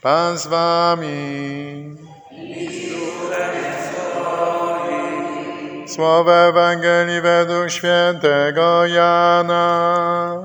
Pan z wami. Słowo Ewangelii według świętego Jana.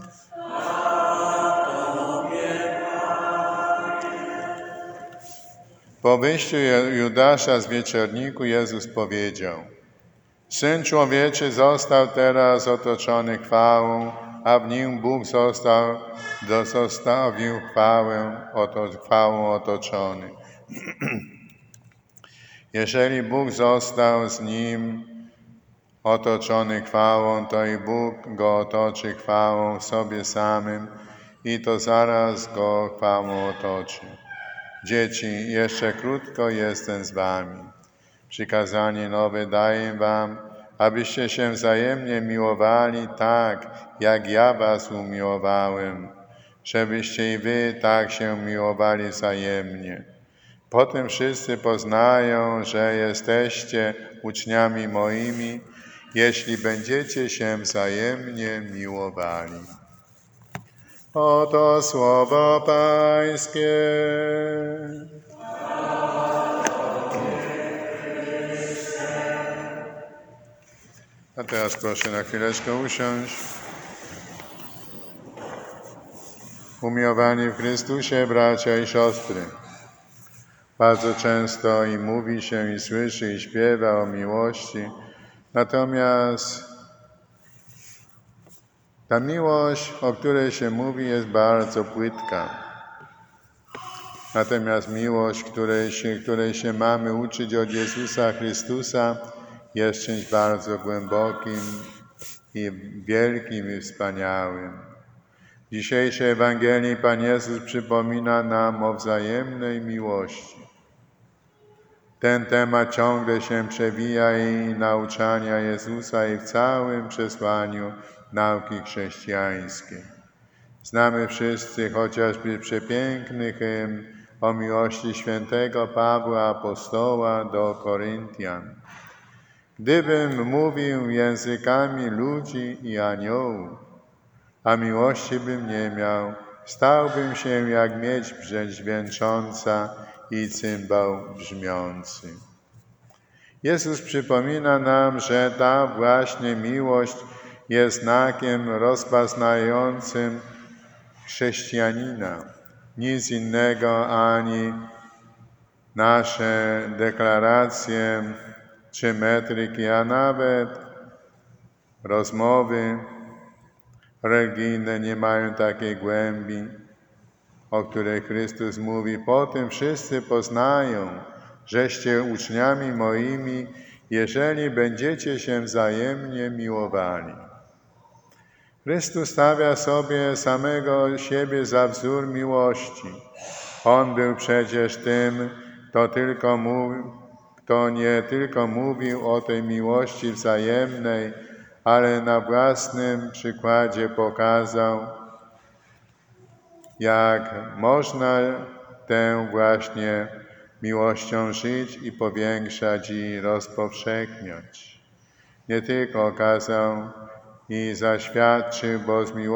Po wyjściu Judasza z wieczorniku Jezus powiedział: Syn Człowieczy został teraz otoczony chwałą, a w nim Bóg zostawił chwałą otoczony. Jeżeli Bóg został z nim otoczony chwałą, to i Bóg go otoczy chwałą w sobie samym i to zaraz go chwałą otoczy. Dzieci, jeszcze krótko jestem z wami. Przykazanie nowe daję wam, abyście się wzajemnie miłowali tak, jak ja was umiłowałem, żebyście i wy tak się miłowali wzajemnie. Potem wszyscy poznają, że jesteście uczniami moimi, jeśli będziecie się wzajemnie miłowali. Oto słowo Pańskie. A teraz proszę na chwileczkę usiąść. Umiłowani w Chrystusie, bracia i siostry. Bardzo często i mówi się, i słyszy, i śpiewa o miłości. Natomiast ta miłość, o której się mówi, jest bardzo płytka. Natomiast miłość, której się mamy uczyć od Jezusa Chrystusa, jest czymś bardzo głębokim i wielkim i wspaniałym. W dzisiejszej Ewangelii Pan Jezus przypomina nam o wzajemnej miłości. Ten temat ciągle się przewija i nauczania Jezusa i w całym przesłaniu nauki chrześcijańskiej. Znamy wszyscy chociażby przepiękny hymn o miłości świętego Pawła Apostoła do Koryntian. Gdybym mówił językami ludzi i aniołów, a miłości bym nie miał, stałbym się jak miedź dźwięcząca i cymbał brzmiący. Jezus przypomina nam, że ta właśnie miłość jest znakiem rozpoznającym chrześcijanina. Nic innego ani nasze deklaracje czy metryki, a nawet rozmowy religijne nie mają takiej głębi, o której Chrystus mówi. Potem wszyscy poznają, żeście uczniami moimi, jeżeli będziecie się wzajemnie miłowali. Chrystus stawia sobie samego siebie za wzór miłości. On był przecież tym, kto nie tylko mówił o tej miłości wzajemnej, ale na własnym przykładzie pokazał, jak można tę właśnie miłością żyć i powiększać i rozpowszechniać. Nie tylko okazał i zaświadczył, bo z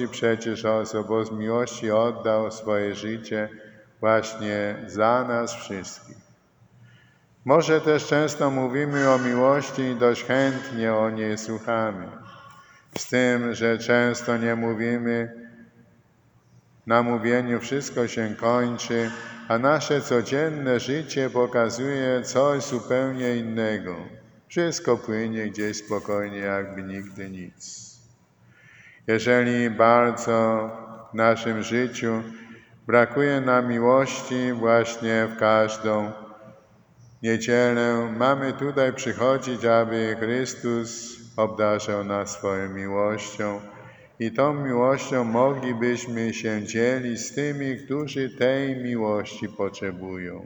miłości oddał swoje życie właśnie za nas wszystkich. Może też często mówimy o miłości i dość chętnie o niej słuchamy. Z tym, że często nie mówimy, na mówieniu wszystko się kończy, a nasze codzienne życie pokazuje coś zupełnie innego. Wszystko płynie gdzieś spokojnie, jakby nigdy nic. Jeżeli bardzo w naszym życiu brakuje nam miłości właśnie w każdą niedzielę, mamy tutaj przychodzić, aby Chrystus obdarzał nas swoją miłością i tą miłością moglibyśmy się dzielić z tymi, którzy tej miłości potrzebują.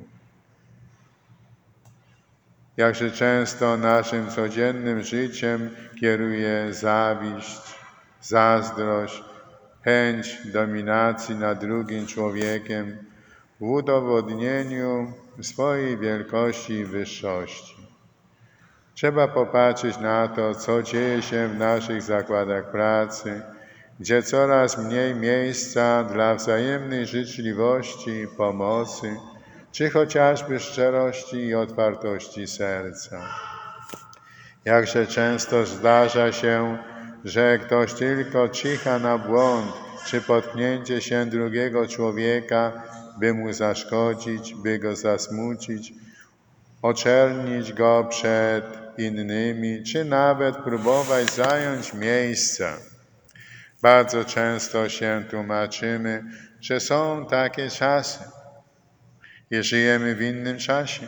Jakże często naszym codziennym życiem kieruje zawiść, zazdrość, chęć dominacji nad drugim człowiekiem w udowodnieniu swojej wielkości i wyższości. Trzeba popatrzeć na to, co dzieje się w naszych zakładach pracy, gdzie coraz mniej miejsca dla wzajemnej życzliwości, pomocy, czy chociażby szczerości i otwartości serca. Jakże często zdarza się, że ktoś tylko czyha na błąd, czy potknięcie się drugiego człowieka, by mu zaszkodzić, by go zasmucić, oczernić go przed innymi, czy nawet próbować zająć miejsce. Bardzo często się tłumaczymy, że są takie czasy i żyjemy w innym czasie.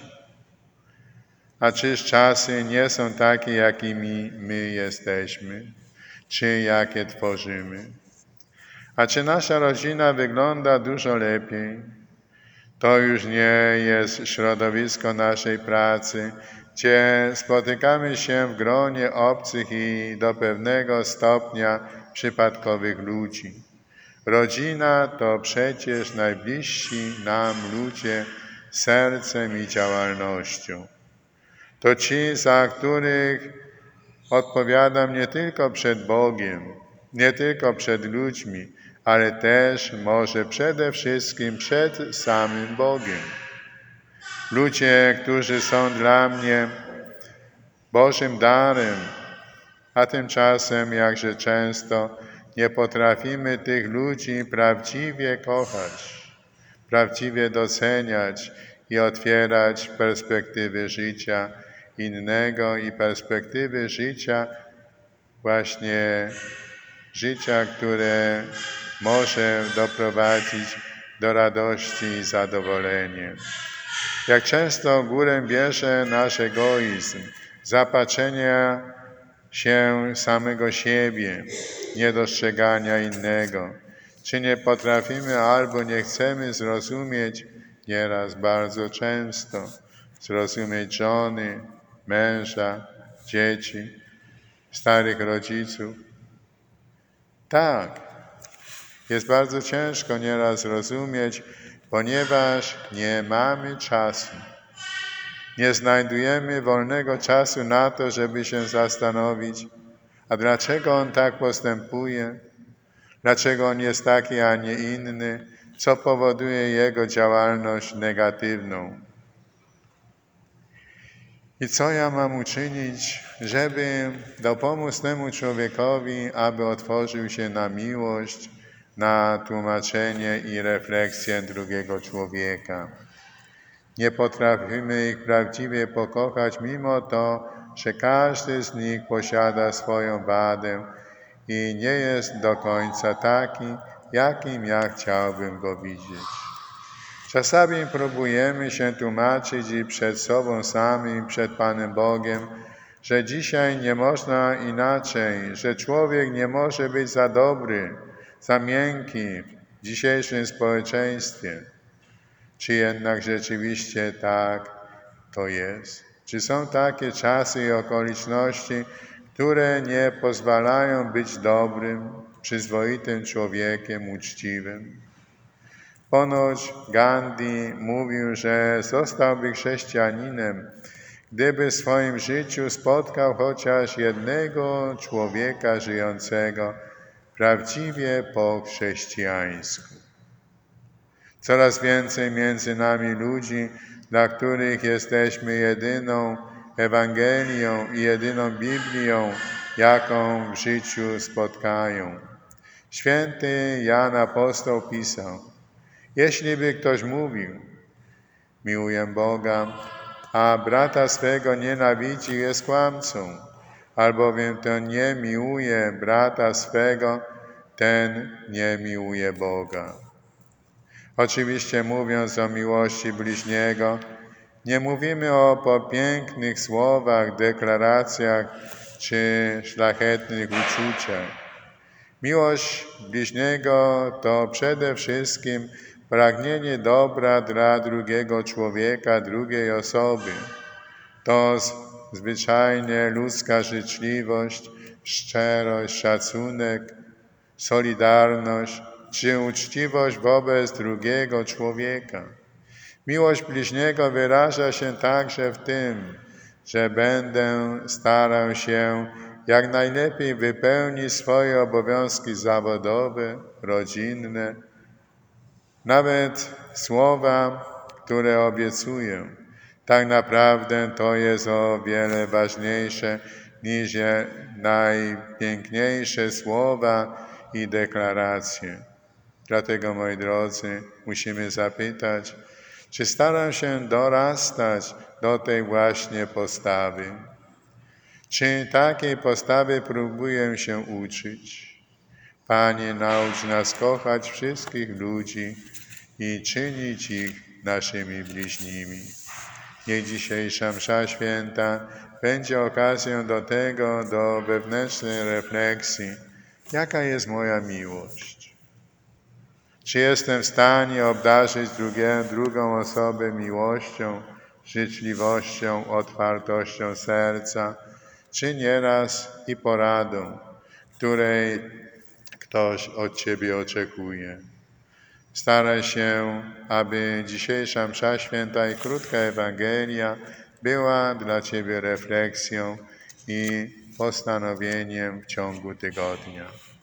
A czyż czasy nie są takie, jakimi my jesteśmy, czy jakie tworzymy? A czy nasza rodzina wygląda dużo lepiej? To już nie jest środowisko naszej pracy, gdzie spotykamy się w gronie obcych i do pewnego stopnia przypadkowych ludzi. Rodzina to przecież najbliżsi nam ludzie sercem i działalnością. To ci, za których odpowiadam nie tylko przed Bogiem, nie tylko przed ludźmi, ale też może przede wszystkim przed samym Bogiem. Ludzie, którzy są dla mnie Bożym darem, a tymczasem jakże często nie potrafimy tych ludzi prawdziwie kochać, prawdziwie doceniać i otwierać perspektywy życia innego i perspektywy życia, właśnie życia, które może doprowadzić do radości i zadowolenia. Jak często górę bierze nasz egoizm, zapatrzenie się samego siebie, niedostrzegania innego. Czy nie potrafimy albo nie chcemy zrozumieć, nieraz bardzo często, zrozumieć żony, męża, dzieci, starych rodziców? Tak, jest bardzo ciężko nieraz rozumieć, ponieważ nie mamy czasu. Nie znajdujemy wolnego czasu na to, żeby się zastanowić, a dlaczego on tak postępuje, dlaczego on jest taki, a nie inny, co powoduje jego działalność negatywną. I co ja mam uczynić, żeby dopomóc temu człowiekowi, aby otworzył się na miłość, na tłumaczenie i refleksję drugiego człowieka. Nie potrafimy ich prawdziwie pokochać, mimo to, że każdy z nich posiada swoją wadę i nie jest do końca taki, jakim ja chciałbym go widzieć. Czasami próbujemy się tłumaczyć i przed sobą samym, przed Panem Bogiem, że dzisiaj nie można inaczej, że człowiek nie może być za dobry, za miękki w dzisiejszym społeczeństwie. Czy jednak rzeczywiście tak to jest? Czy są takie czasy i okoliczności, które nie pozwalają być dobrym, przyzwoitym człowiekiem, uczciwym? Ponoć Gandhi mówił, że zostałby chrześcijaninem, gdyby w swoim życiu spotkał chociaż jednego człowieka żyjącego prawdziwie po chrześcijańsku. Coraz więcej między nami ludzi, dla których jesteśmy jedyną Ewangelią i jedyną Biblią, jaką w życiu spotkają. Święty Jan Apostoł pisał: jeśli by ktoś mówił, miłuję Boga, a brata swego nienawidzi, jest kłamcą, albowiem ten nie miłuje brata swego, ten nie miłuje Boga. Oczywiście mówiąc o miłości bliźniego, nie mówimy o popięknych słowach, deklaracjach czy szlachetnych uczuciach. Miłość bliźniego to przede wszystkim pragnienie dobra dla drugiego człowieka, drugiej osoby. To zwyczajnie ludzka życzliwość, szczerość, szacunek, solidarność czy uczciwość wobec drugiego człowieka. Miłość bliźniego wyraża się także w tym, że będę starał się jak najlepiej wypełnić swoje obowiązki zawodowe, rodzinne, nawet słowa, które obiecuję. Tak naprawdę to jest o wiele ważniejsze niż najpiękniejsze słowa i deklaracje. Dlatego, moi drodzy, musimy zapytać, czy staram się dorastać do tej właśnie postawy? Czy takiej postawy próbuję się uczyć? Panie, naucz nas kochać wszystkich ludzi i czynić ich naszymi bliźnimi. Niech dzisiejsza msza święta będzie okazją do tego, do wewnętrznej refleksji, jaka jest moja miłość. Czy jestem w stanie obdarzyć drugą osobę miłością, życzliwością, otwartością serca, czy nieraz i poradą, której ktoś od Ciebie oczekuje. Staraj się, aby dzisiejsza msza święta i krótka Ewangelia była dla Ciebie refleksją i postanowieniem w ciągu tygodnia.